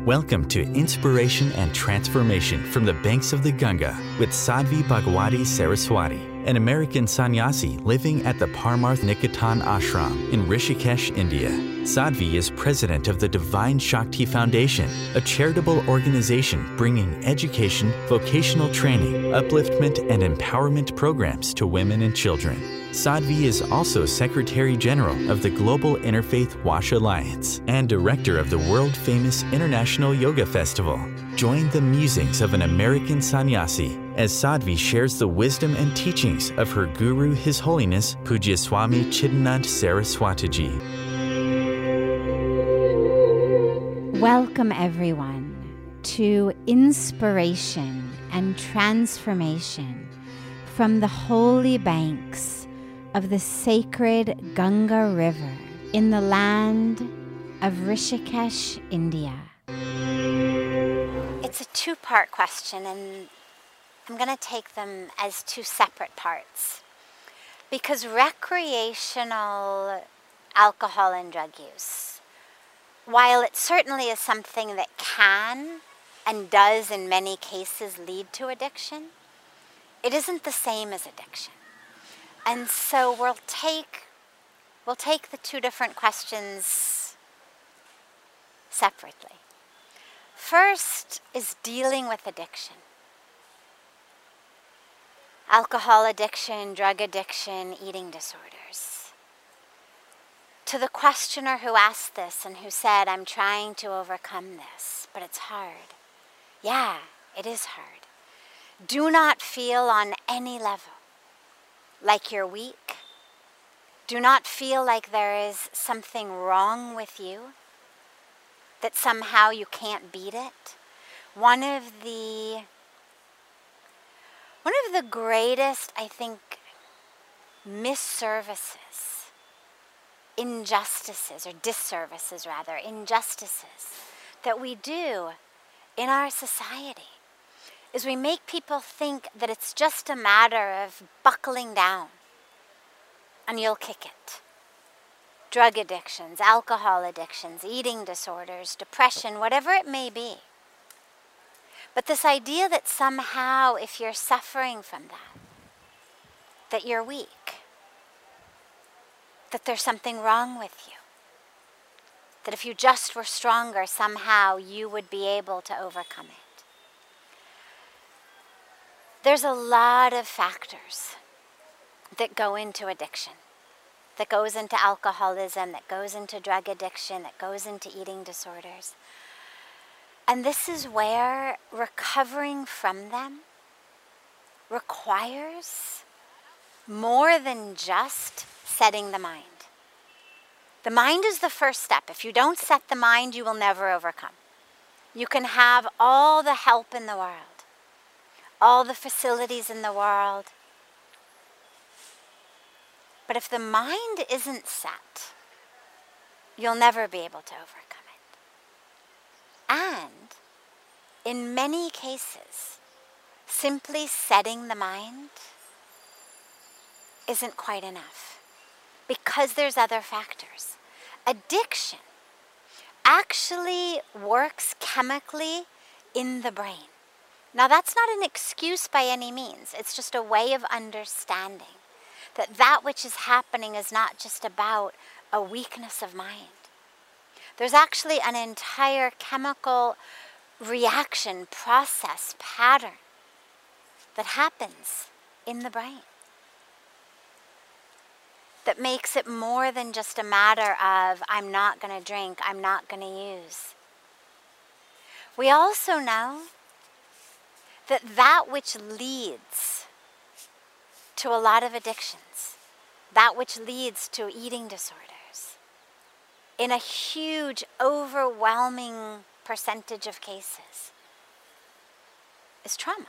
Welcome to Inspiration and Transformation from the Banks of the Ganga with Sadhvi Bhagwati Saraswati, an American sannyasi living at the Parmarth Niketan Ashram in Rishikesh, India. Sadhvi is president of the Divine Shakti Foundation, a charitable organization bringing education, vocational training, upliftment, and empowerment programs to women and children. Sadhvi is also Secretary General of the Global Interfaith Wash Alliance and Director of the world-famous International Yoga Festival. Join the musings of an American sannyasi as Sadhvi shares the wisdom and teachings of her guru, His Holiness Pujya Swami Chidanand Saraswatiji. Welcome everyone to Inspiration and Transformation from the holy banks of the sacred Ganga River in the land of Rishikesh, India. It's a two-part question, and I'm going to take them as two separate parts. Because recreational alcohol and drug use, while it certainly is something that can and does in many cases lead to addiction, it isn't the same as addiction. And so we'll take the two different questions separately. First is dealing with addiction. Alcohol addiction, drug addiction, eating disorders. To the questioner who asked this and who said, I'm trying to overcome this, but it's hard. Yeah, it is hard. Do not feel on any level like you're weak. Do not feel like there is something wrong with you, that somehow you can't beat it. One of the greatest, I think, misservices, injustices, or disservices rather, injustices that we do in our society is we make people think that it's just a matter of buckling down and you'll kick it. Drug addictions, alcohol addictions, eating disorders, depression, whatever it may be. But this idea that somehow if you're suffering from that you're weak, that there's something wrong with you, that if you just were stronger, somehow you would be able to overcome it. There's a lot of factors that go into addiction, that goes into alcoholism, that goes into drug addiction, that goes into eating disorders. And this is where recovering from them requires more than just setting the mind. The mind is the first step. If you don't set the mind, you will never overcome. You can have all the help in the world, all the facilities in the world. But if the mind isn't set, you'll never be able to overcome it. And in many cases, simply setting the mind isn't quite enough because there's other factors. Addiction actually works chemically in the brain. Now, that's not an excuse by any means. It's just a way of understanding that which is happening is not just about a weakness of mind. There's actually an entire chemical reaction, process, pattern that happens in the brain that makes it more than just a matter of, I'm not going to drink, I'm not going to use. We also know that which leads to a lot of addictions, that which leads to eating disorders, in a huge, overwhelming percentage of cases, is trauma.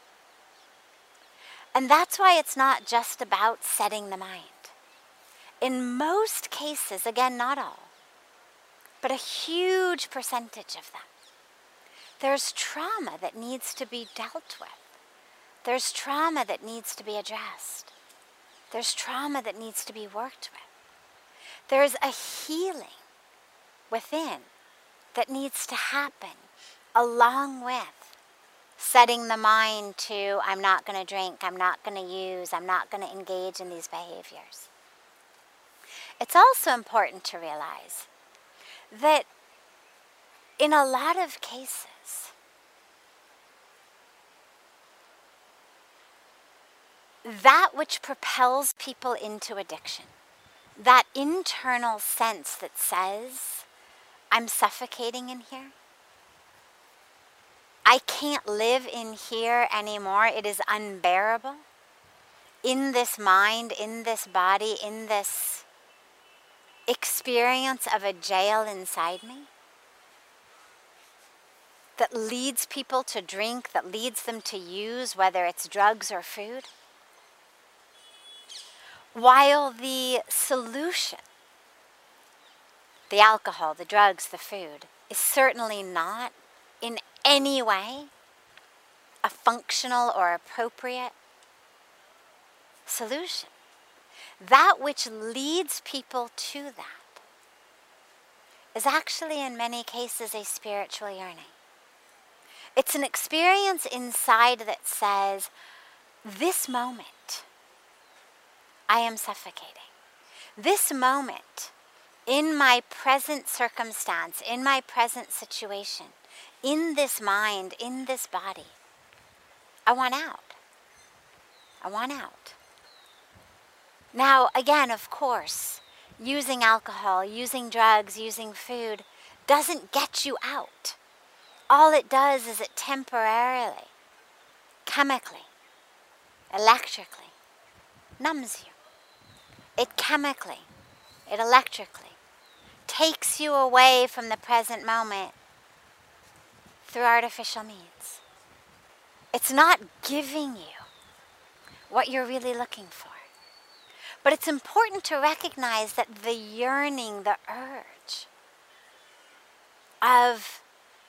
And that's why it's not just about setting the mind. In most cases, again, not all, but a huge percentage of them, there's trauma that needs to be dealt with. There's trauma that needs to be addressed. There's trauma that needs to be worked with. There's a healing within that needs to happen along with setting the mind to, I'm not going to drink, I'm not going to use, I'm not going to engage in these behaviors. It's also important to realize that in a lot of cases, that which propels people into addiction, that internal sense that says, I'm suffocating in here, I can't live in here anymore, it is unbearable, in this mind, in this body, in this experience of a jail inside me, that leads people to drink, that leads them to use, whether it's drugs or food. While the solution, the alcohol, the drugs, the food, is certainly not in any way a functional or appropriate solution, that which leads people to that is actually in many cases a spiritual yearning. It's an experience inside that says, this moment, I am suffocating. This moment, in my present circumstance, in my present situation, in this mind, in this body, I want out. I want out. Now, again, of course, using alcohol, using drugs, using food doesn't get you out. All it does is it temporarily, chemically, electrically, numbs you. It chemically, it electrically takes you away from the present moment through artificial means. It's not giving you what you're really looking for. But it's important to recognize that the yearning, the urge of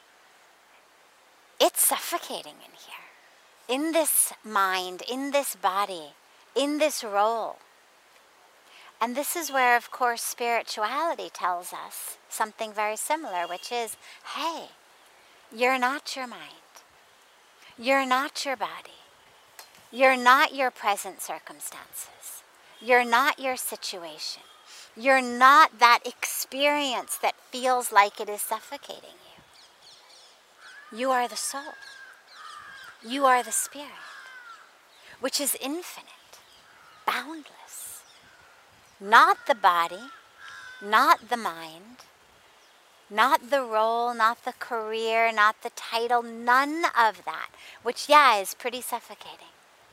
it's suffocating in here, in this mind, in this body, in this role. And this is where, of course, spirituality tells us something very similar, which is, hey, you're not your mind. You're not your body. You're not your present circumstances. You're not your situation. You're not that experience that feels like it is suffocating you. You are the soul. You are the spirit, which is infinite, boundless. Not the body, not the mind, not the role, not the career, not the title, none of that, which, yeah, is pretty suffocating.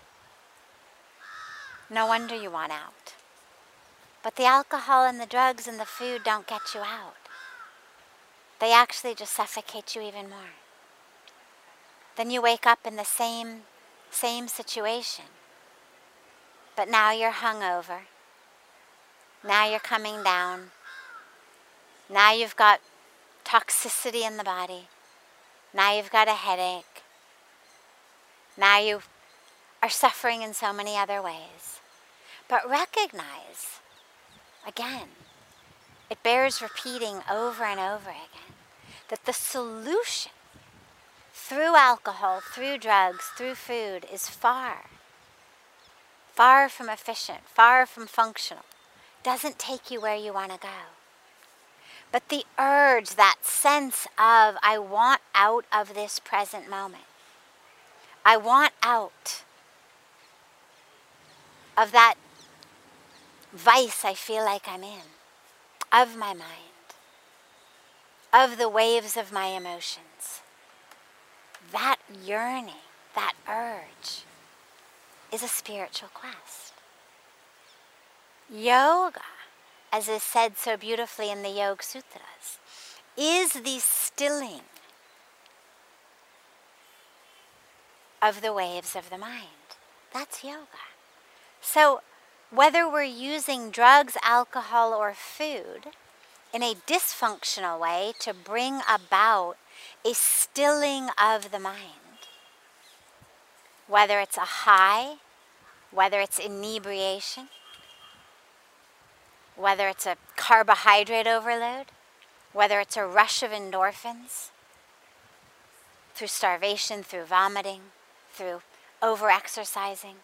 No wonder you want out. But the alcohol and the drugs and the food don't get you out. They actually just suffocate you even more. Then you wake up in the same situation. But now you're hungover. Now you're coming down. Now you've got toxicity in the body. Now you've got a headache. Now you are suffering in so many other ways. But recognize, again, it bears repeating over and over again, that the solution through alcohol, through drugs, through food is far from efficient, far from functional. Doesn't take you where you want to go. But the urge, that sense of, I want out of this present moment. I want out of that vice I feel like I'm in, of my mind, of the waves of my emotions. That yearning, that urge, is a spiritual quest. Yoga, as is said so beautifully in the Yoga Sutras, is the stilling of the waves of the mind. That's yoga. So whether we're using drugs, alcohol, or food in a dysfunctional way to bring about a stilling of the mind, whether it's a high, whether it's inebriation, whether it's a carbohydrate overload, whether it's a rush of endorphins, through starvation, through vomiting, through over-exercising.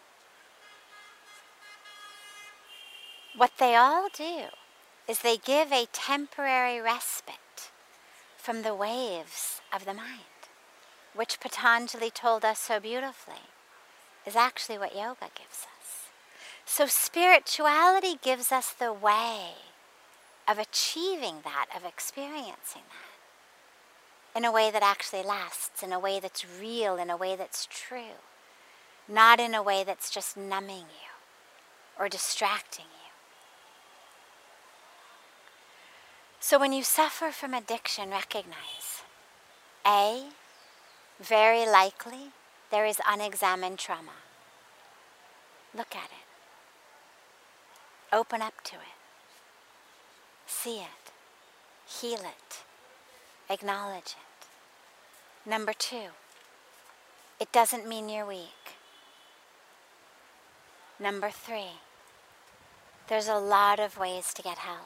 What they all do is they give a temporary respite from the waves of the mind, which Patanjali told us so beautifully is actually what yoga gives us. So spirituality gives us the way of achieving that, of experiencing that, in a way that actually lasts, in a way that's real, in a way that's true, not in a way that's just numbing you or distracting you. So when you suffer from addiction, recognize, A, very likely there is unexamined trauma. Look at it. Open up to it. See it. Heal it. Acknowledge it. Number 2, it doesn't mean you're weak. Number 3, there's a lot of ways to get help.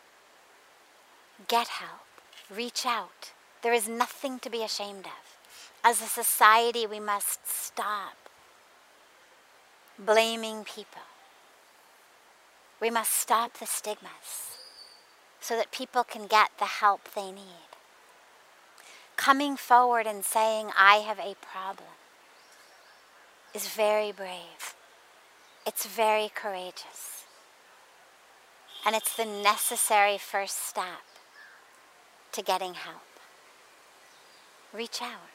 Get help. Reach out. There is nothing to be ashamed of. As a society, we must stop blaming people. We must stop the stigmas so that people can get the help they need. Coming forward and saying, I have a problem, is very brave. It's very courageous. And it's the necessary first step to getting help. Reach out.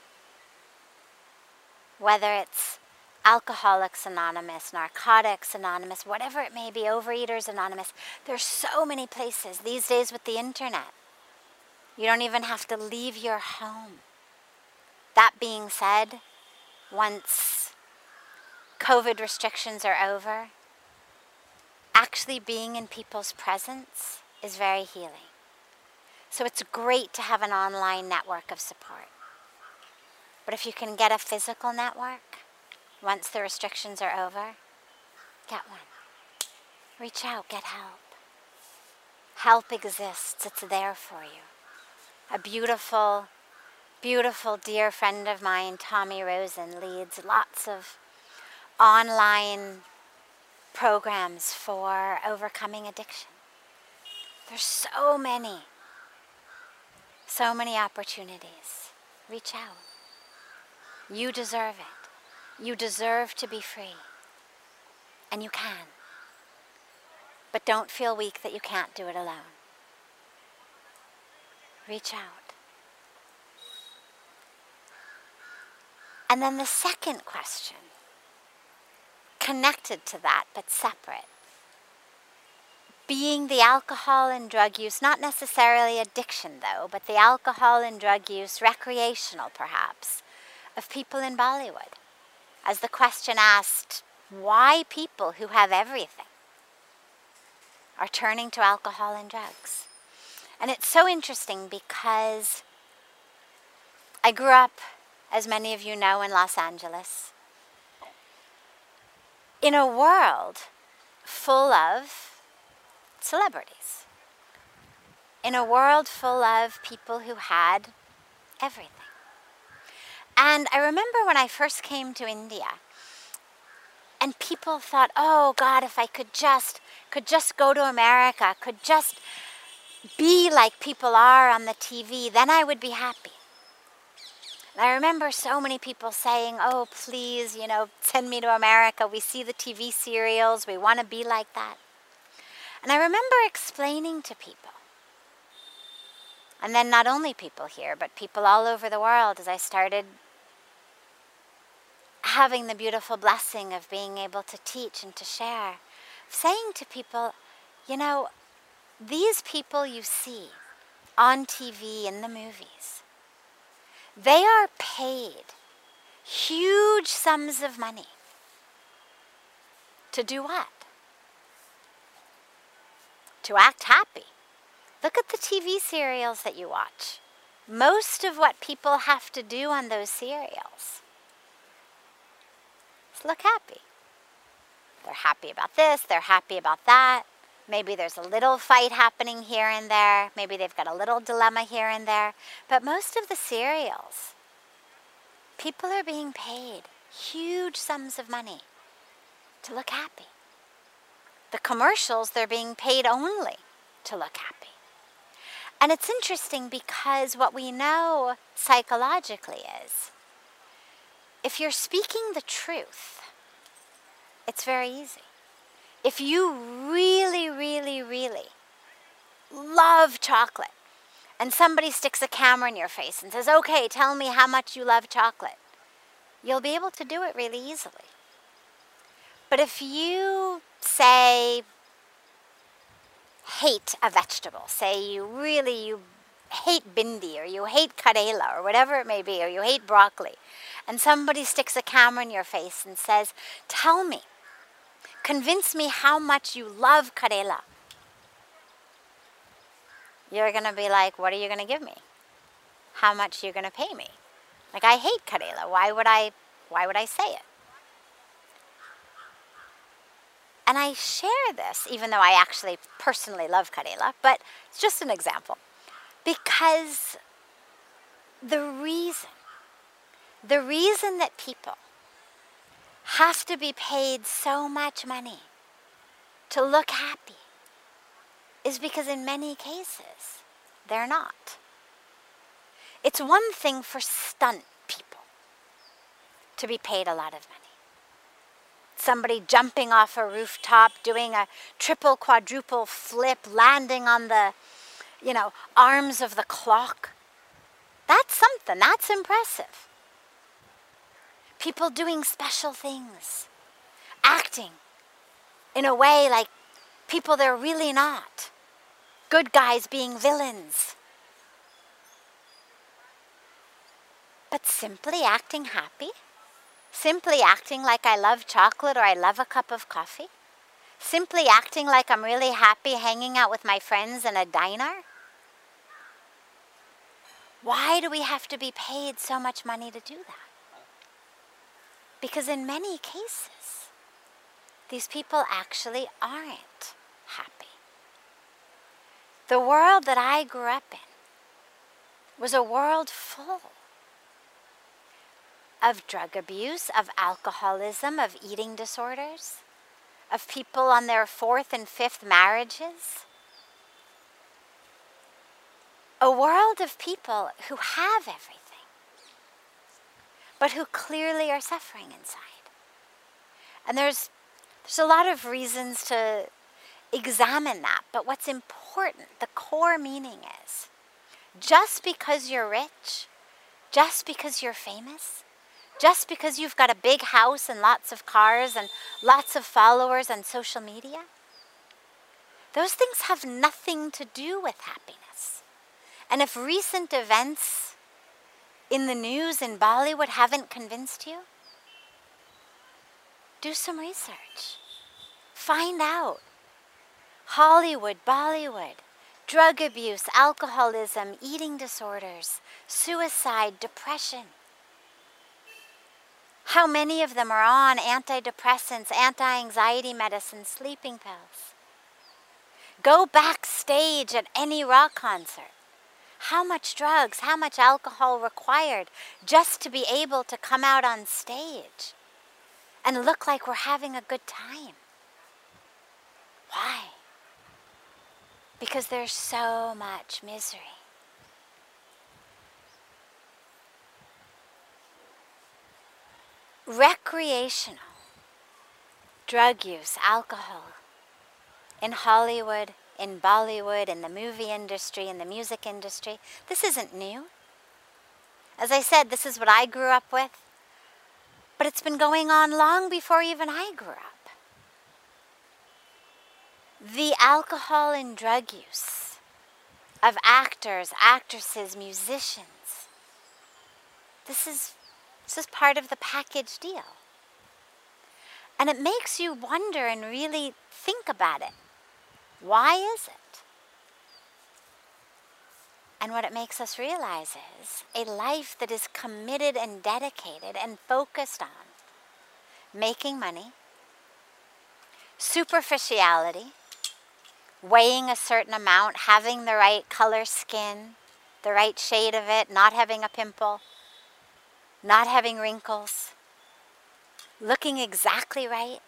Whether it's Alcoholics Anonymous, Narcotics Anonymous, whatever it may be, Overeaters Anonymous, there's so many places these days with the internet. You don't even have to leave your home. That being said, once COVID restrictions are over, actually being in people's presence is very healing. So it's great to have an online network of support. But if you can get a physical network, once the restrictions are over, get one. Reach out, get help. Help exists, it's there for you. A beautiful, beautiful dear friend of mine, Tommy Rosen, leads lots of online programs for overcoming addiction. There's so many opportunities. Reach out. You deserve it. You deserve to be free. And you can. But don't feel weak that you can't do it alone. Reach out. And then the second question, connected to that but separate. Being the alcohol and drug use, not necessarily addiction though, but the alcohol and drug use, recreational perhaps, of people in Bollywood. As the question asked, why people who have everything are turning to alcohol and drugs. And it's so interesting because I grew up, as many of you know, in Los Angeles, in a world full of celebrities, in a world full of people who had everything. And I remember when I first came to India, and people thought, oh God, if I could just go to America, could just be like people are on the TV, then I would be happy. And I remember so many people saying, oh, please, send me to America. We see the TV serials. We want to be like that. And I remember explaining to people, and then not only people here, but people all over the world, as I started having the beautiful blessing of being able to teach and to share, saying to people, these people you see on TV in the movies, they are paid huge sums of money to do what? To act happy. Look at the TV serials that you watch. Most of what people have to do on those serials is look happy. They're happy about this, they're happy about that. Maybe there's a little fight happening here and there. Maybe they've got a little dilemma here and there. But most of the serials, people are being paid huge sums of money to look happy. The commercials, they're being paid only to look happy. And it's interesting because what we know psychologically is, if you're speaking the truth, it's very easy. If you really, really, really love chocolate, and somebody sticks a camera in your face and says, okay, tell me how much you love chocolate, you'll be able to do it really easily. But if you, say, hate a vegetable, say you hate bindi, or you hate karela, or whatever it may be, or you hate broccoli, and somebody sticks a camera in your face and says, tell me, convince me how much you love karela, you're going to be like, what are you going to give me? How much are you going to pay me? Like, I hate karela. Why would I say it? And I share this, even though I actually personally love karela, but it's just an example. Because the reason that people have to be paid so much money to look happy is because in many cases, they're not. It's one thing for stunt people to be paid a lot of money. Somebody jumping off a rooftop, doing a triple, quadruple flip, landing on the, arms of the clock. That's something, that's impressive. People doing special things, acting in a way like people they're really not. Good guys being villains. But simply acting happy, simply acting like I love chocolate or I love a cup of coffee, simply acting like I'm really happy hanging out with my friends in a diner. Why do we have to be paid so much money to do that? Because in many cases, these people actually aren't happy. The world that I grew up in was a world full of drug abuse, of alcoholism, of eating disorders, of people on their 4th and 5th marriages. A world of people who have everything, but who clearly are suffering inside. And there's a lot of reasons to examine that, but what's important, the core meaning is, just because you're rich, just because you're famous, just because you've got a big house and lots of cars and lots of followers on social media, those things have nothing to do with happiness. And if recent events in the news in Bollywood haven't convinced you, do some research. Find out. Hollywood, Bollywood, drug abuse, alcoholism, eating disorders, suicide, depression. How many of them are on antidepressants, anti-anxiety medicines, sleeping pills? Go backstage at any rock concert. How much drugs, how much alcohol required just to be able to come out on stage and look like we're having a good time? Why? Because there's so much misery. Recreational drug use, alcohol, in Hollywood, in Bollywood, in the movie industry, in the music industry, this isn't new. As I said, this is what I grew up with, but it's been going on long before even I grew up. The alcohol and drug use of actors, actresses, musicians, this is part of the package deal. And it makes you wonder and really think about it. Why is it? And what it makes us realize is a life that is committed and dedicated and focused on making money, superficiality, weighing a certain amount, having the right color skin, the right shade of it, not having a pimple, not having wrinkles, looking exactly right.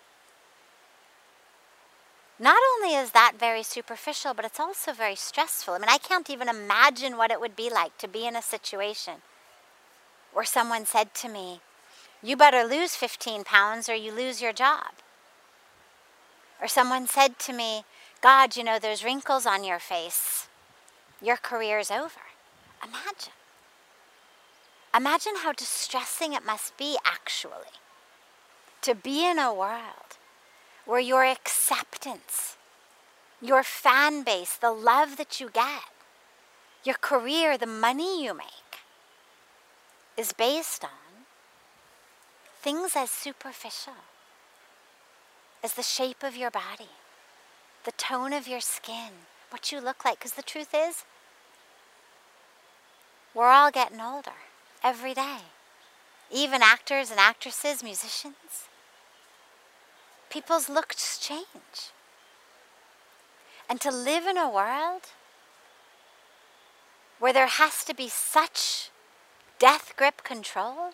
Not only is that very superficial, but it's also very stressful. I mean, I can't even imagine what it would be like to be in a situation where someone said to me, you better lose 15 pounds or you lose your job. Or someone said to me, God, you know, there's wrinkles on your face. Your career's over. Imagine. Imagine how distressing it must be, actually, to be in a world where your acceptance, your fan base, the love that you get, your career, the money you make, is based on things as superficial as the shape of your body, the tone of your skin, what you look like. Because the truth is, we're all getting older every day. Even actors and actresses, musicians. People's looks change. And to live in a world where there has to be such death grip control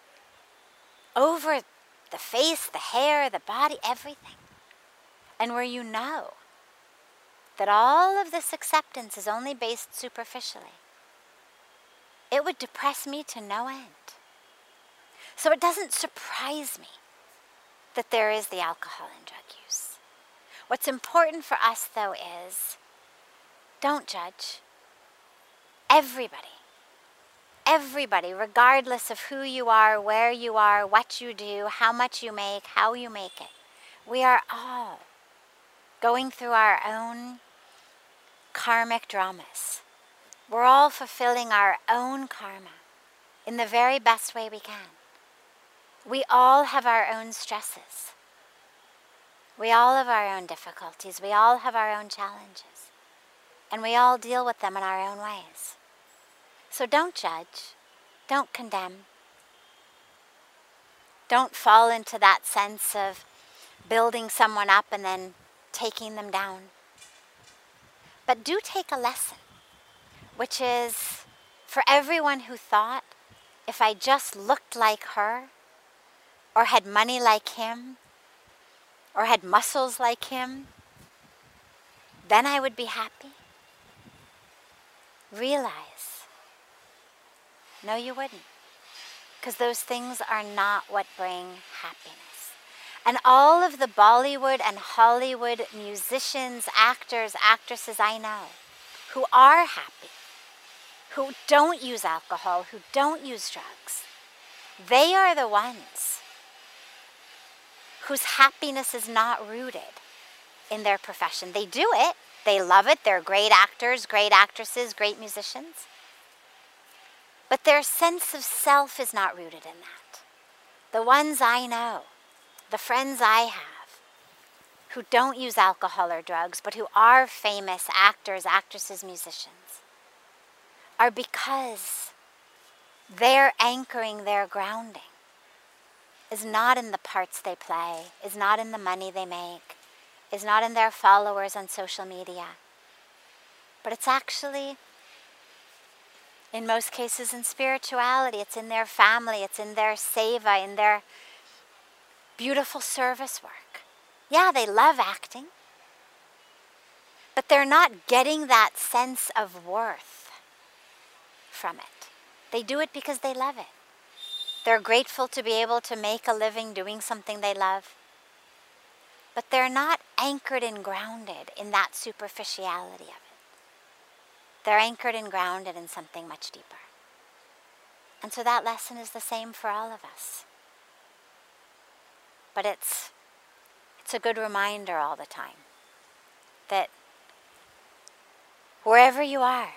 over the face, the hair, the body, everything, and where you know that all of this acceptance is only based superficially, it would depress me to no end. So it doesn't surprise me that there is the alcohol and drug use. What's important for us, though, is don't judge. Everybody, regardless of who you are, where you are, what you do, how much you make, how you make it, we are all going through our own karmic dramas. We're all fulfilling our own karma in the very best way we can. We all have our own stresses. We all have our own difficulties. We all have our own challenges. And we all deal with them in our own ways. So don't judge. Don't condemn. Don't fall into that sense of building someone up and then taking them down. But do take a lesson, which is for everyone who thought, if I just looked like her, or had money like him, or had muscles like him, then I would be happy. Realize, no, you wouldn't. Because those things are not what bring happiness. And all of the Bollywood and Hollywood musicians, actors, actresses I know who are happy, who don't use alcohol, who don't use drugs, they are the ones whose happiness is not rooted in their profession. They do it. They love it. They're great actors, great actresses, great musicians. But their sense of self is not rooted in that. The ones I know, the friends I have, who don't use alcohol or drugs, but who are famous actors, actresses, musicians, are because their anchoring, their grounding, is not in the parts they play, is not in the money they make, is not in their followers on social media, but it's actually, in most cases, in spirituality. It's in their family, it's in their seva, in their beautiful service work. Yeah, they love acting, but they're not getting that sense of worth from it. They do it because they love it. They're grateful to be able to make a living doing something they love, but they're not anchored and grounded in that superficiality of it. They're anchored and grounded in something much deeper. And so that lesson is the same for all of us. But it's a good reminder all the time that wherever you are,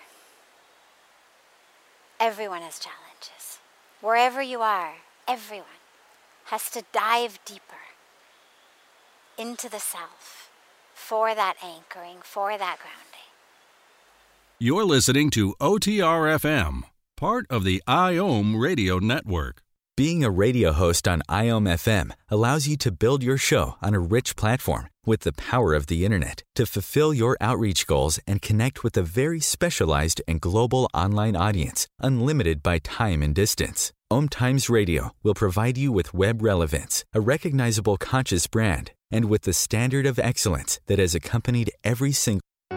everyone has challenges. Wherever you are, everyone has to dive deeper into the self for that anchoring, for that grounding. You're listening to OTR FM, part of the IOM Radio Network. Being a radio host on IOM FM allows you to build your show on a rich platform with the power of the internet to fulfill your outreach goals and connect with a very specialized and global online audience, unlimited by time and distance. Om Times Radio will provide you with web relevance, a recognizable conscious brand, and with the standard of excellence that has accompanied every single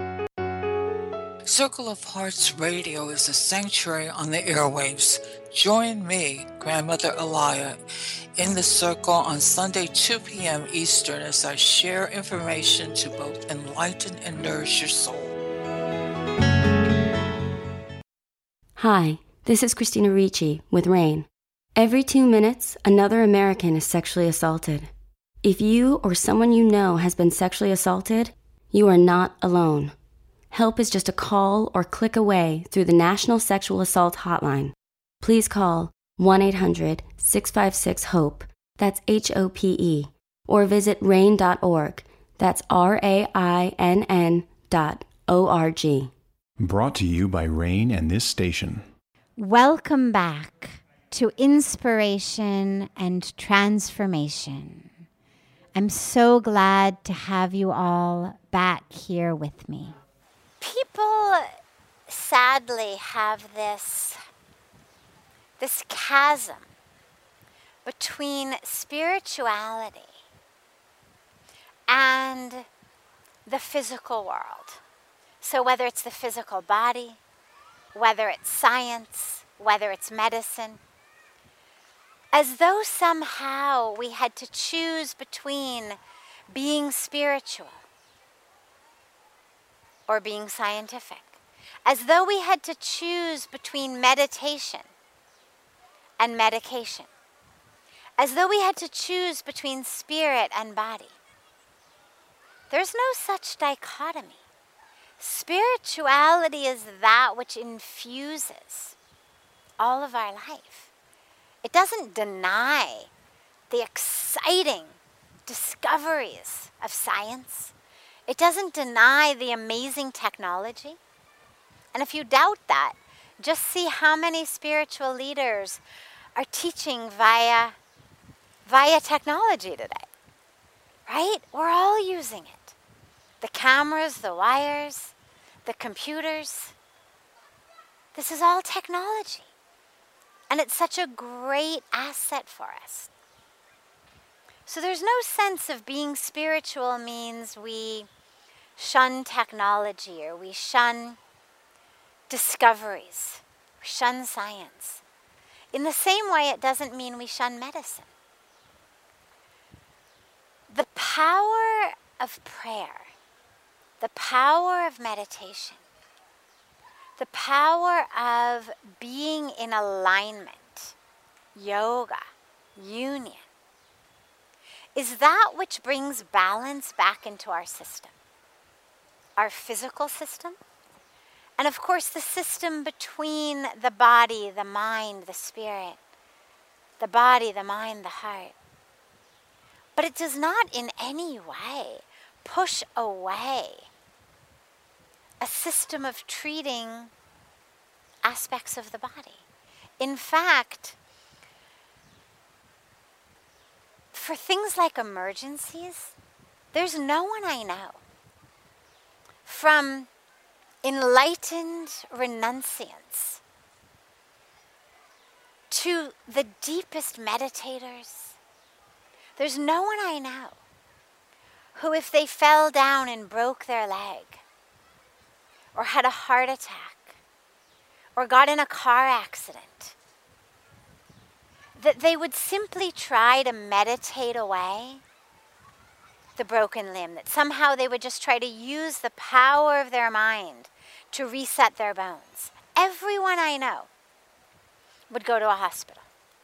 Circle of Hearts Radio is a sanctuary on the airwaves. Join me, Grandmother Elia, in the circle on Sunday 2 p.m. Eastern as I share information to both enlighten and nourish your soul. Hi, this is Christina Ricci with RAIN. Every 2 minutes, another American is sexually assaulted. If you or someone you know has been sexually assaulted, you are not alone. Help is just a call or click away through the National Sexual Assault Hotline. Please call 1-800-656-HOPE, that's HOPE, or visit RAIN.org, that's RAINN.org. Brought to you by RAIN and this station. Welcome back to Inspiration and Transformation. I'm so glad to have you all back here with me. People sadly have this chasm between spirituality and the physical world. So whether it's the physical body, whether it's science, whether it's medicine, as though somehow we had to choose between being spiritual or being scientific, as though we had to choose between meditation and medication, as though we had to choose between spirit and body. There's no such dichotomy. Spirituality is that which infuses all of our life. It doesn't deny the exciting discoveries of science. It doesn't deny the amazing technology. And if you doubt that, just see how many spiritual leaders are teaching via technology today, right? We're all using it. The cameras, the wires, the computers. This is all technology. And it's such a great asset for us. So there's no sense of being spiritual means we shun technology or we shun discoveries, we shun science. In the same way, it doesn't mean we shun medicine. The power of prayer, the power of meditation, the power of being in alignment, yoga, union, is that which brings balance back into our system. Our physical system, and of course the system between the body, the mind, the spirit, the body, the mind, the heart. But it does not in any way push away a system of treating aspects of the body. In fact, for things like emergencies, there's no one I know, from enlightened renunciants to the deepest meditators, there's no one I know who, if they fell down and broke their leg, or had a heart attack, or got in a car accident, that they would simply try to meditate away the broken limb, that somehow they would just try to use the power of their mind to reset their bones. Everyone I know would go to a hospital.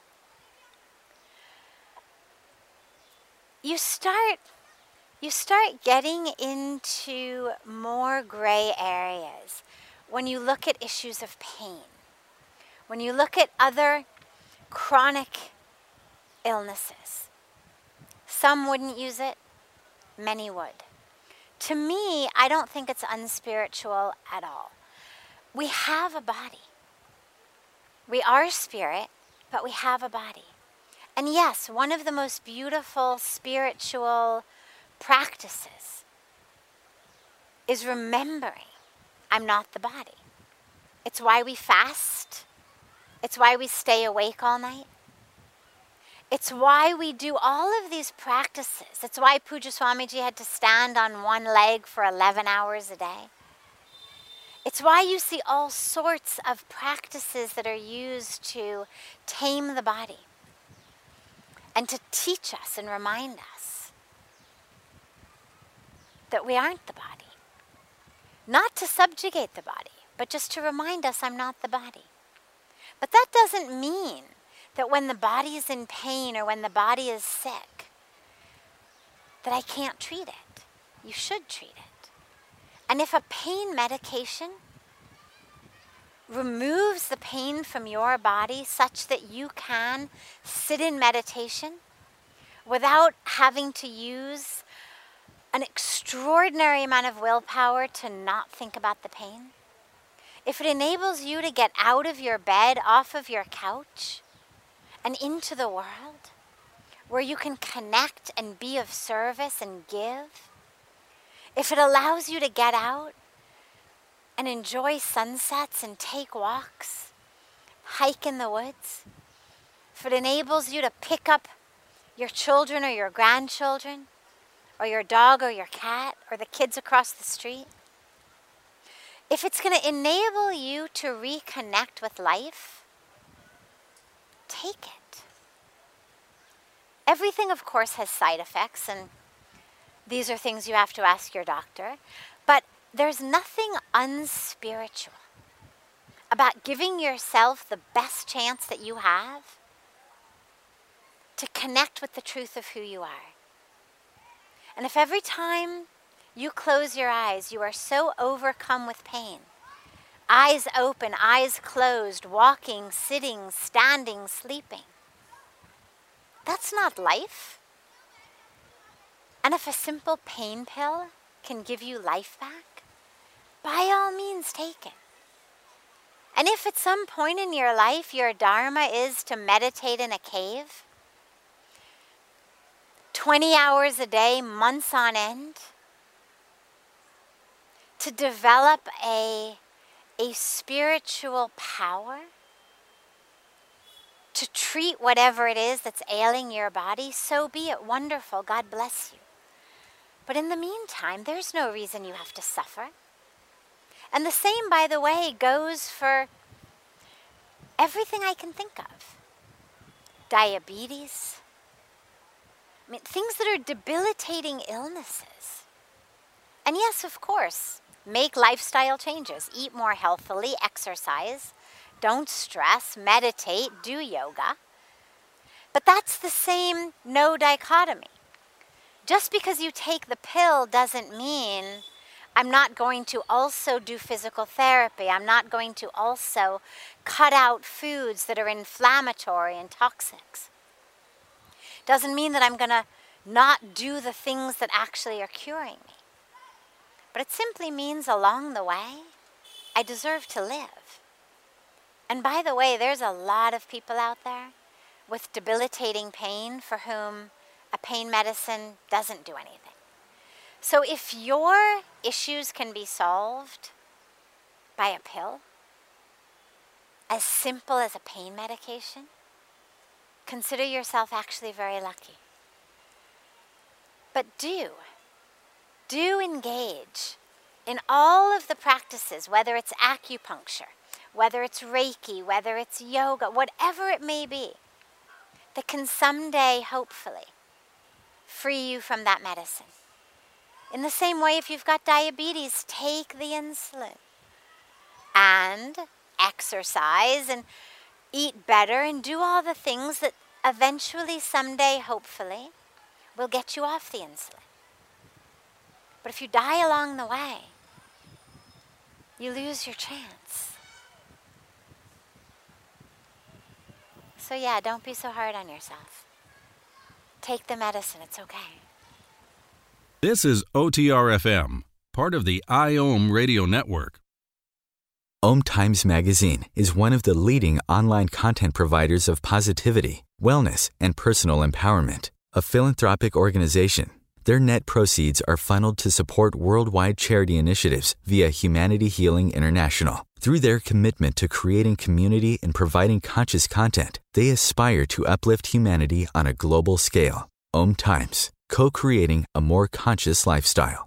You start getting into more gray areas when you look at issues of pain, when you look at other chronic illnesses. Some wouldn't use it, many would. To me, I don't think it's unspiritual at all. We have a body. We are spirit, but we have a body. And yes, one of the most beautiful spiritual practices is remembering I'm not the body. It's why we fast. It's why we stay awake all night. It's why we do all of these practices. It's why Pujya Swamiji had to stand on one leg for 11 hours a day. It's why you see all sorts of practices that are used to tame the body and to teach us and remind us that we aren't the body. Not to subjugate the body, but just to remind us I'm not the body. But that doesn't mean that when the body is in pain or when the body is sick, that I can't treat it. You should treat it. And if a pain medication removes the pain from your body such that you can sit in meditation without having to use an extraordinary amount of willpower to not think about the pain, if it enables you to get out of your bed, off of your couch, and into the world, where you can connect and be of service and give, if it allows you to get out and enjoy sunsets and take walks, hike in the woods, if it enables you to pick up your children or your grandchildren, or your dog or your cat, or the kids across the street, if it's going to enable you to reconnect with life, take it. Everything, of course, has side effects, and these are things you have to ask your doctor, but there's nothing unspiritual about giving yourself the best chance that you have to connect with the truth of who you are. And if every time you close your eyes, you are so overcome with pain, eyes open, eyes closed, walking, sitting, standing, sleeping, that's not life. And if a simple pain pill can give you life back, by all means take it. And if at some point in your life your dharma is to meditate in a cave, 20 hours a day, months on end, to develop a spiritual power, to treat whatever it is that's ailing your body, so be it. Wonderful. God bless you. But in the meantime, there's no reason you have to suffer. And the same, by the way, goes for everything I can think of. Diabetes. I mean, things that are debilitating illnesses. And yes, of course, make lifestyle changes. Eat more healthily, exercise, don't stress, meditate, do yoga. But that's the same no dichotomy. Just because you take the pill doesn't mean I'm not going to also do physical therapy. I'm not going to also cut out foods that are inflammatory and toxics. Doesn't mean that I'm going to not do the things that actually are curing me. But it simply means along the way, I deserve to live. And by the way, there's a lot of people out there with debilitating pain for whom a pain medicine doesn't do anything. So if your issues can be solved by a pill, as simple as a pain medication, consider yourself actually very lucky. But do engage in all of the practices, whether it's acupuncture, whether it's Reiki, whether it's yoga, whatever it may be, that can someday, hopefully, free you from that medicine. In the same way, if you've got diabetes, take the insulin and exercise and eat better and do all the things that eventually, someday, hopefully, will get you off the insulin. But if you die along the way, you lose your chance. So yeah, don't be so hard on yourself. Take the medicine, it's okay. This is OTR-FM, part of the IOM radio network. Om Times Magazine is one of the leading online content providers of positivity, wellness, and personal empowerment. A philanthropic organization, their net proceeds are funneled to support worldwide charity initiatives via Humanity Healing International. Through their commitment to creating community and providing conscious content, they aspire to uplift humanity on a global scale. Om Times, co-creating a more conscious lifestyle.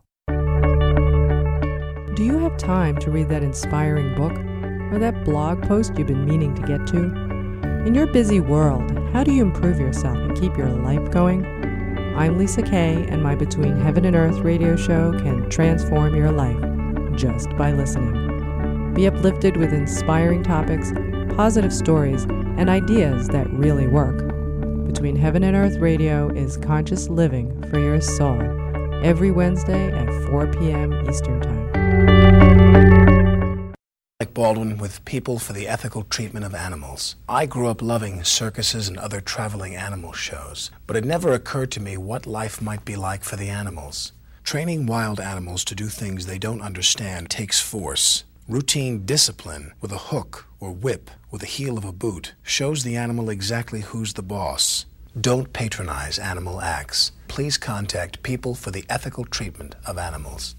Do you have time to read that inspiring book or that blog post you've been meaning to get to? In your busy world, how do you improve yourself and keep your life going? I'm Lisa Kay, and my Between Heaven and Earth radio show can transform your life just by listening. Be uplifted with inspiring topics, positive stories, and ideas that really work. Between Heaven and Earth Radio is conscious living for your soul, every Wednesday at 4 p.m. Eastern Time. Alec Baldwin with People for the Ethical Treatment of Animals. I grew up loving circuses and other traveling animal shows, but it never occurred to me what life might be like for the animals. Training wild animals to do things they don't understand takes force. Routine discipline with a hook or whip with the heel of a boot shows the animal exactly who's the boss. Don't patronize animal acts. Please contact People for the Ethical Treatment of Animals.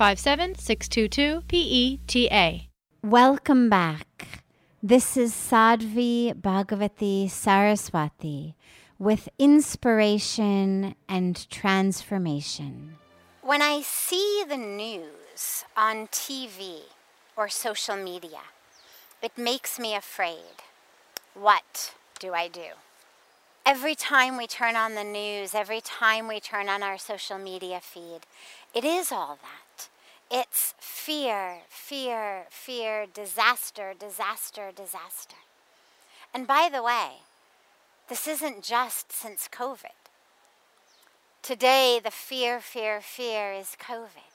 757-622-PETA. Welcome back. This is Sadhvi Bhagavati Saraswati with Inspiration and Transformation. When I see the news on TV or social media, it makes me afraid. What do I do? Every time we turn on the news, every time we turn on our social media feed, it is all that. It's fear, fear, fear, disaster, disaster, disaster. And by the way, this isn't just since COVID. Today, the fear, fear, fear is COVID.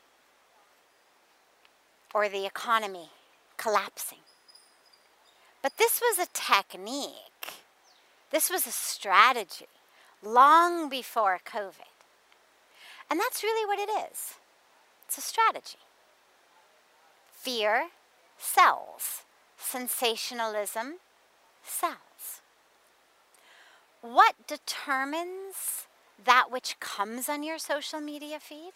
Or the economy collapsing. But this was a technique. This was a strategy long before COVID. And that's really what it is. It's a strategy. Fear sells. Sensationalism sells. What determines that which comes on your social media feed?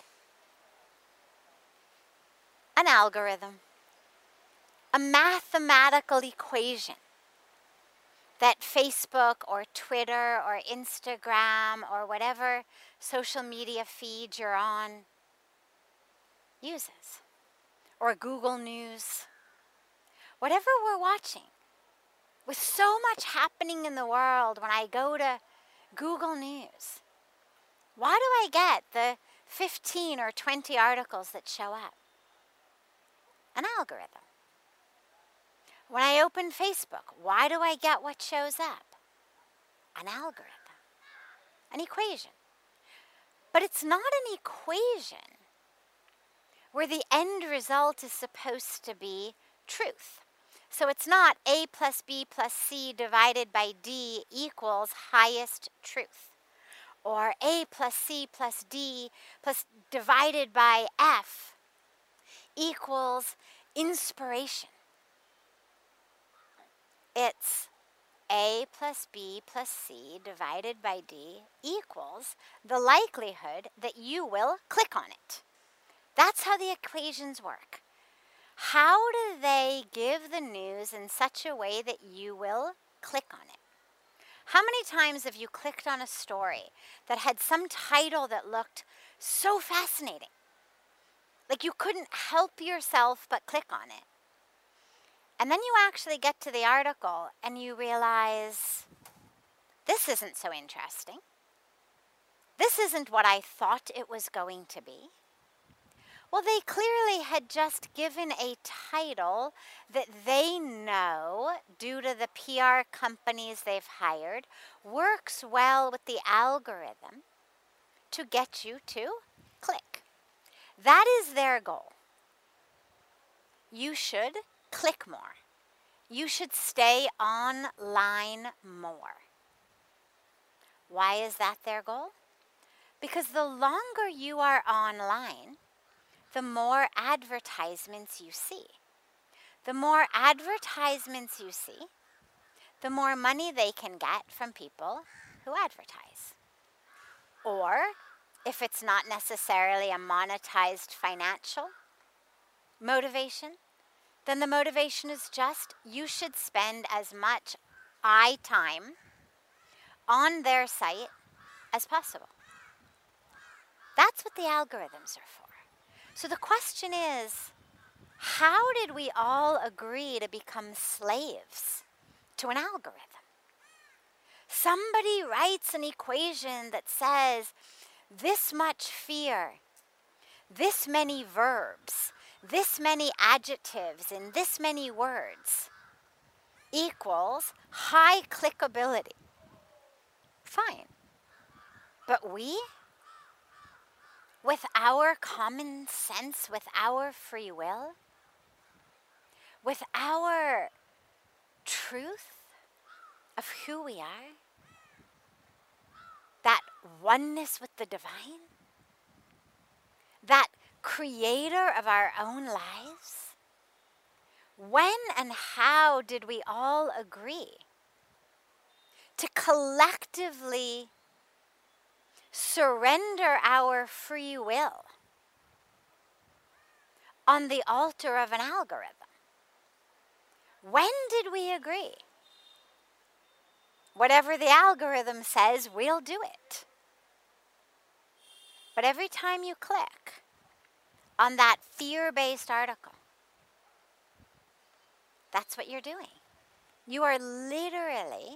An algorithm. A mathematical equation that Facebook or Twitter or Instagram or whatever social media feed you're on uses, or Google News, whatever we're watching. With so much happening in the world, when I go to Google News, why do I get the 15 or 20 articles that show up? An algorithm. When I open Facebook, why do I get what shows up? An algorithm. An equation. But it's not an equation where the end result is supposed to be truth. So it's not A plus B plus C divided by D equals highest truth. Or A plus C plus D plus divided by F equals inspiration. It's A plus B plus C divided by D equals the likelihood that you will click on it. That's how the equations work. How do they give the news in such a way that you will click on it? How many times have you clicked on a story that had some title that looked so fascinating? Like you couldn't help yourself but click on it. And then you actually get to the article and you realize, this isn't so interesting. This isn't what I thought it was going to be. Well, they clearly had just given a title that they know, due to the PR companies they've hired, works well with the algorithm to get you to click. That is their goal. You should click more. You should stay online more. Why is that their goal? Because the longer you are online, the more advertisements you see. The more advertisements you see, the more money they can get from people who advertise. Or, if it's not necessarily a monetized financial motivation, then the motivation is just you should spend as much eye time on their site as possible. That's what the algorithms are for. So the question is, how did we all agree to become slaves to an algorithm? Somebody writes an equation that says this much fear, this many verbs, this many adjectives in this many words equals high clickability. Fine. But we, with our common sense, with our free will, with our truth of who we are, that oneness with the divine, that creator of our own lives, when and how did we all agree to collectively surrender our free will on the altar of an algorithm? When did we agree? Whatever the algorithm says, we'll do it. But every time you click on that fear-based article, that's what you're doing. You are literally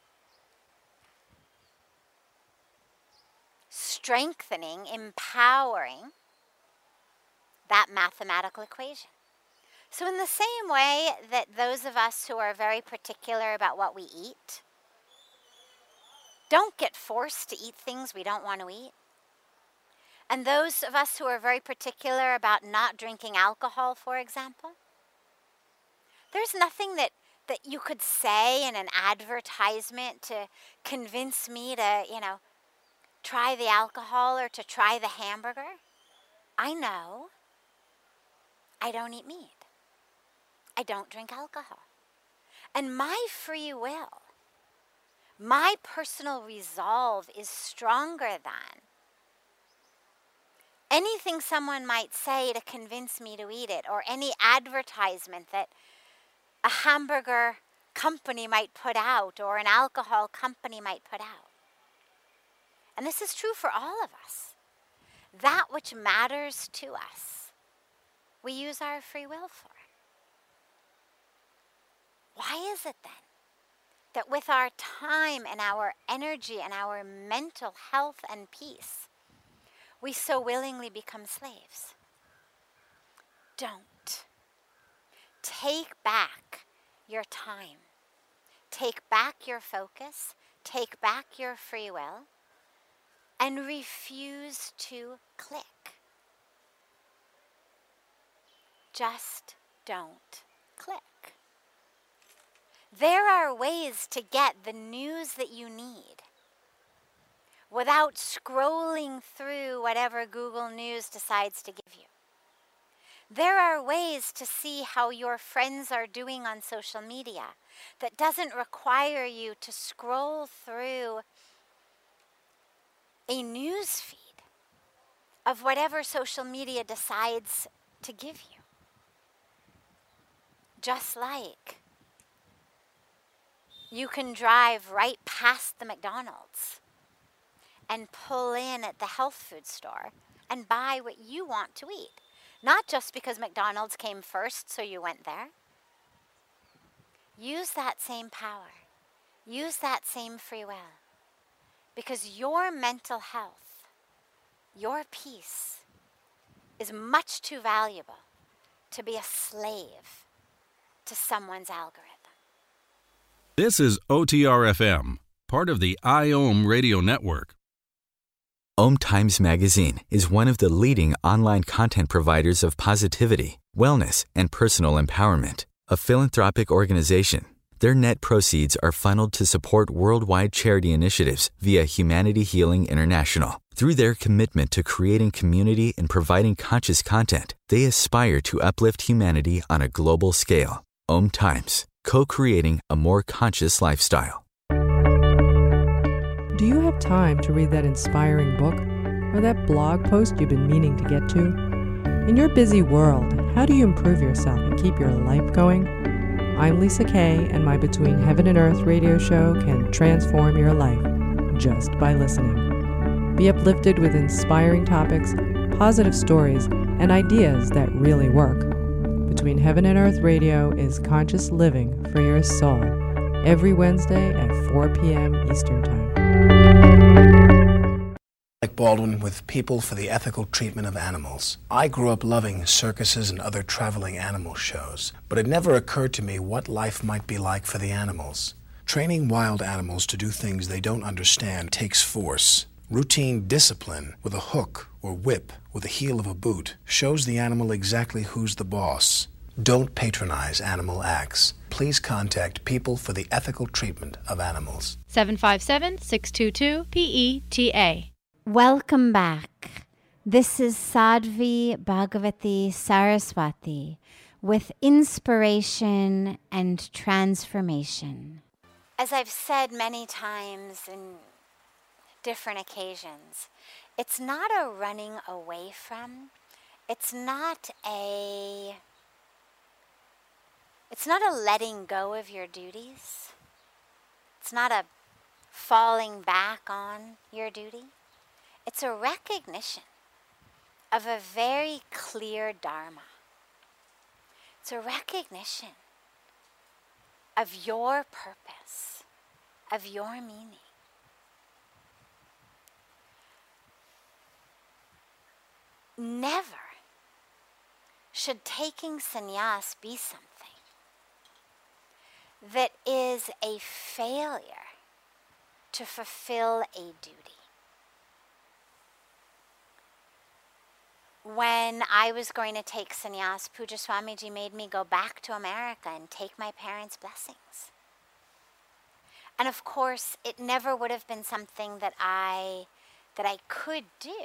strengthening, empowering that mathematical equation. So in the same way that those of us who are very particular about what we eat don't get forced to eat things we don't want to eat, and those of us who are very particular about not drinking alcohol, for example, there's nothing that you could say in an advertisement to convince me to, try the alcohol or to try the hamburger. I know I don't eat meat. I don't drink alcohol. And my free will, my personal resolve is stronger than anything someone might say to convince me to eat it, or any advertisement that a hamburger company might put out or an alcohol company might put out. And this is true for all of us. That which matters to us, we use our free will for. Why is it then that with our time and our energy and our mental health and peace, we so willingly become slaves? Don't. Take back your time. Take back your focus. Take back your free will. And refuse to click. Just don't click. There are ways to get the news that you need without scrolling through whatever Google News decides to give you. There are ways to see how your friends are doing on social media that doesn't require you to scroll through a news feed of whatever social media decides to give you. Just like you can drive right past the McDonald's and pull in at the health food store and buy what you want to eat. Not just because McDonald's came first, so you went there. Use that same power. Use that same free will. Because your mental health, your peace, is much too valuable to be a slave to someone's algorithm. This is OTR-FM, part of the IOM radio network. Om Times Magazine is one of the leading online content providers of positivity, wellness, and personal empowerment. A philanthropic organization, their net proceeds are funneled to support worldwide charity initiatives via Humanity Healing International. Through their commitment to creating community and providing conscious content, they aspire to uplift humanity on a global scale. Om Times. co-creating a more conscious lifestyle. Do you have time to read that inspiring book or that blog post you've been meaning to get to? In your busy world, how do you improve yourself and keep your life going? I'm Lisa Kay, and my Between Heaven and Earth radio show can transform your life just by listening. Be uplifted with inspiring topics, positive stories, and ideas that really work. Between Heaven and Earth Radio is conscious living for your soul, every Wednesday at 4 p.m. Eastern Time. Like Baldwin with People for the Ethical Treatment of Animals. I grew up loving circuses and other traveling animal shows, but it never occurred to me what life might be like for the animals. Training wild animals to do things they don't understand takes force. Routine discipline with a hook or whip with the heel of a boot shows the animal exactly who's the boss. Don't patronize animal acts. Please contact People for the Ethical Treatment of Animals. 757-622-PETA. Welcome back. This is Sadhvi Bhagavati Saraswati with Inspiration and Transformation. As I've said many times in different occasions, it's not a running away from, it's not a letting go of your duties. It's not a falling back on your duty. It's a recognition of a very clear dharma. It's a recognition of your purpose, of your meaning. Never should taking sannyas be something that is a failure to fulfill a duty. When I was going to take sannyas, Pujya Swamiji made me go back to America and take my parents' blessings. And of course, it never would have been something that I could do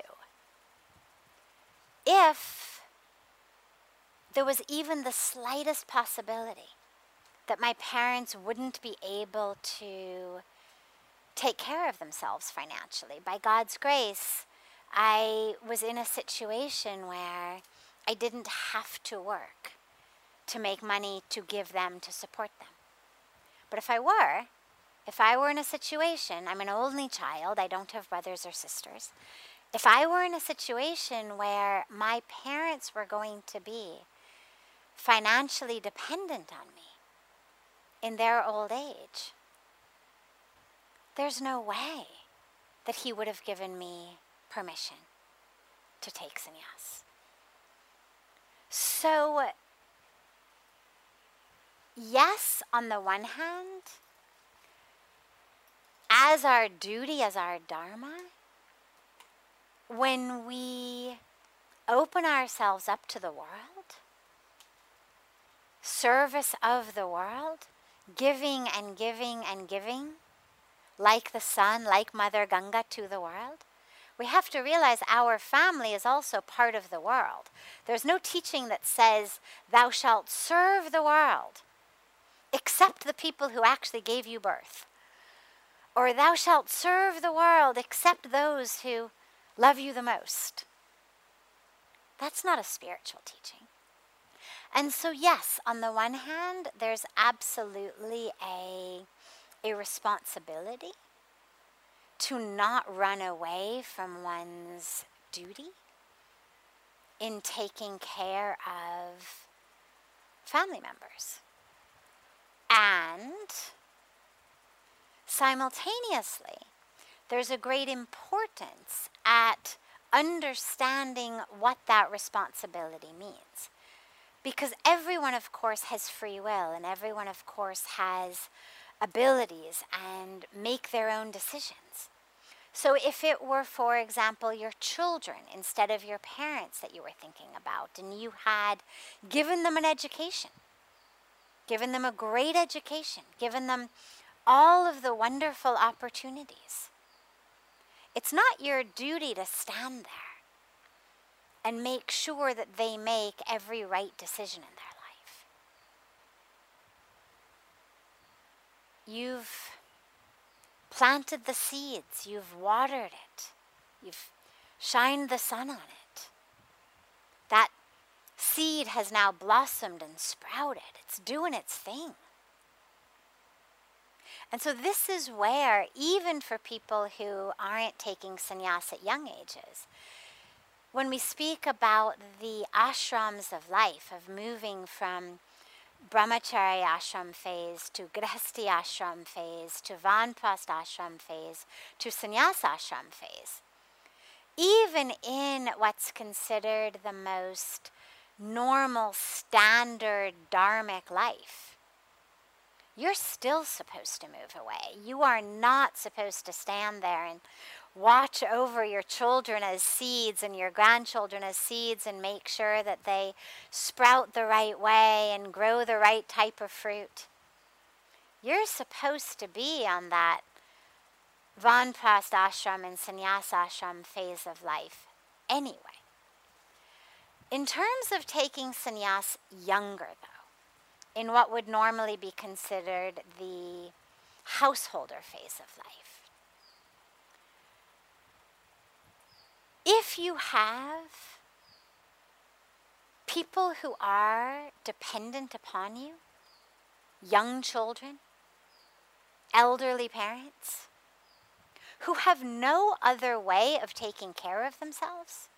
if there was even the slightest possibility that my parents wouldn't be able to take care of themselves financially. By God's grace, I was in a situation where I didn't have to work to make money to give them, to support them. But if I were in a situation, I'm an only child, I don't have brothers or sisters. If I were in a situation where my parents were going to be financially dependent on me in their old age, there's no way that he would have given me permission to take sannyas. So, yes, on the one hand, as our duty, as our dharma, when we open ourselves up to the world, service of the world, giving and giving and giving, like the sun, like Mother Ganga to the world, we have to realize our family is also part of the world. There's no teaching that says, thou shalt serve the world, except the people who actually gave you birth. Or thou shalt serve the world, except those who love you the most. That's not a spiritual teaching. And so yes, on the one hand, there's absolutely a responsibility to not run away from one's duty in taking care of family members. And simultaneously, there's a great importance at understanding what that responsibility means. Because everyone, of course, has free will, and everyone, of course, has abilities and make their own decisions. So if it were, for example, your children instead of your parents that you were thinking about, and you had given them an education, given them a great education, given them all of the wonderful opportunities, it's not your duty to stand there and make sure that they make every right decision in their life. you've planted the seeds, you've watered it, you've shined the sun on it. That seed has now blossomed and sprouted. It's doing its thing. And so this is where, even for people who aren't taking sannyas at young ages, when we speak about the ashrams of life, of moving from brahmacharya ashram phase to grihastha ashram phase to vanprastha ashram phase to sannyasa ashram phase, even in what's considered the most normal, standard dharmic life, you're still supposed to move away. You are not supposed to stand there and watch over your children as seeds and your grandchildren as seeds and make sure that they sprout the right way and grow the right type of fruit. You're supposed to be on that vanprastha ashram and sannyasa ashram phase of life anyway. In terms of taking sannyas younger, though, in what would normally be considered the householder phase of life, if you have people who are dependent upon you, young children, elderly parents, who have no other way of taking care of themselves,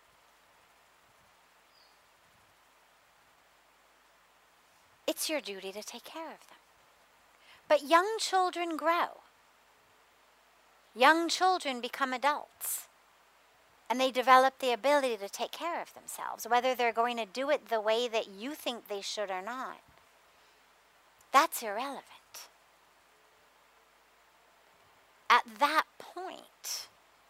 it's your duty to take care of them. But young children grow. Young children become adults. And they develop the ability to take care of themselves. Whether they're going to do it the way that you think they should or not, that's irrelevant. At that point,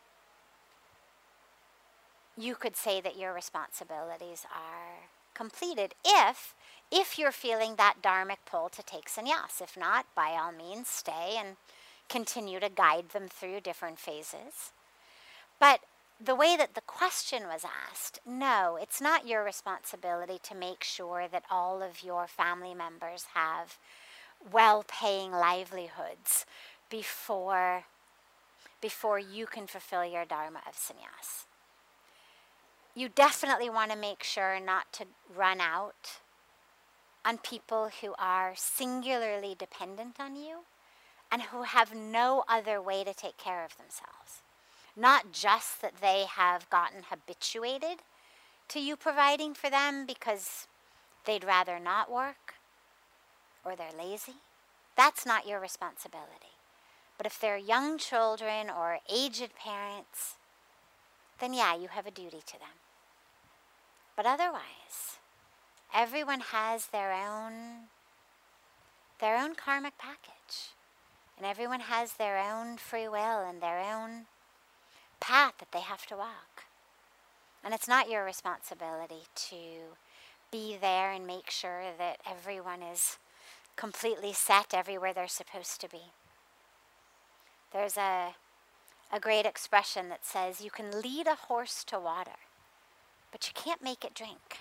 you could say that your responsibilities are completed if you're feeling that dharmic pull to take sannyas. If not, by all means, stay and continue to guide them through different phases. But the way that the question was asked, no, it's not your responsibility to make sure that all of your family members have well-paying livelihoods before you can fulfill your dharma of sannyas. You definitely want to make sure not to run out on people who are singularly dependent on you and who have no other way to take care of themselves. Not just that they have gotten habituated to you providing for them because they'd rather not work or they're lazy. That's not your responsibility. But if they're young children or aged parents, then yeah, you have a duty to them. But otherwise, everyone has their own karmic package. And everyone has their own free will and their own path that they have to walk. And it's not your responsibility to be there and make sure that everyone is completely set everywhere they're supposed to be. There's a great expression that says you can lead a horse to water, but you can't make it drink.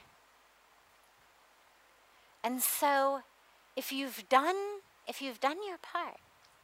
And so if you've done your part,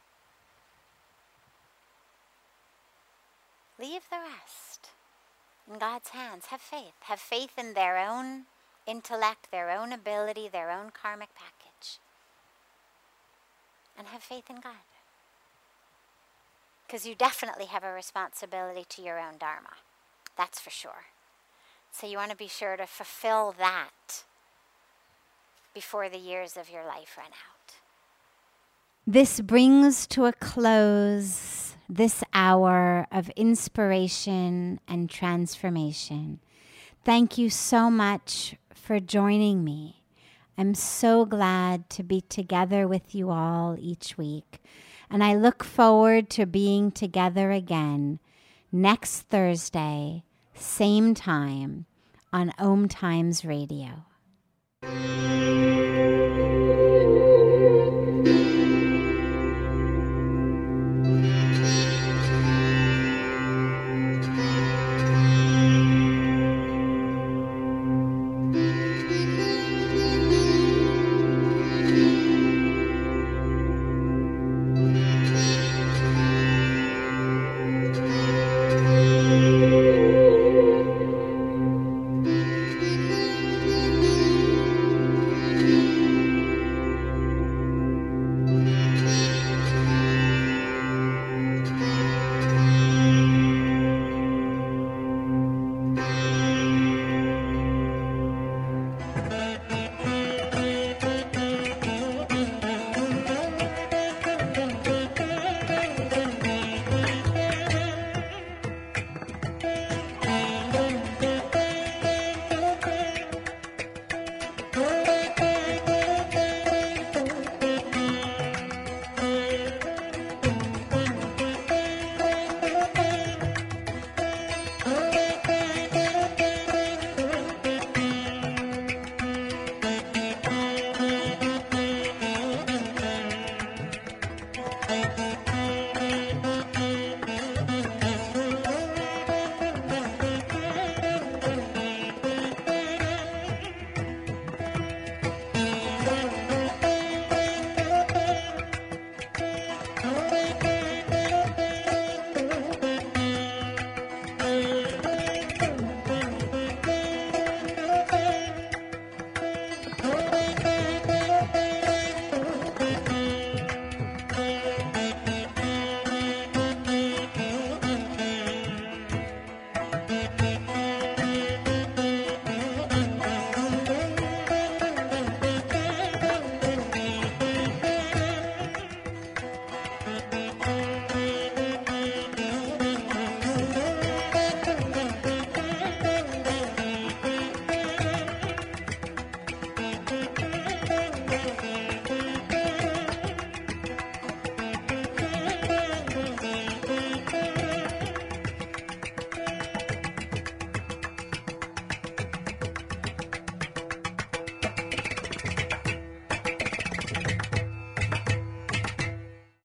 leave the rest in God's hands. Have faith. Have faith in their own intellect, their own ability, their own karmic package. And have faith in God. Because you definitely have a responsibility to your own dharma. That's for sure. So you want to be sure to fulfill that before the years of your life run out. This brings to a close this hour of inspiration and transformation. Thank you so much for joining me. I'm so glad to be together with you all each week, and I look forward to being together again next Thursday, same time, on Om Times Radio.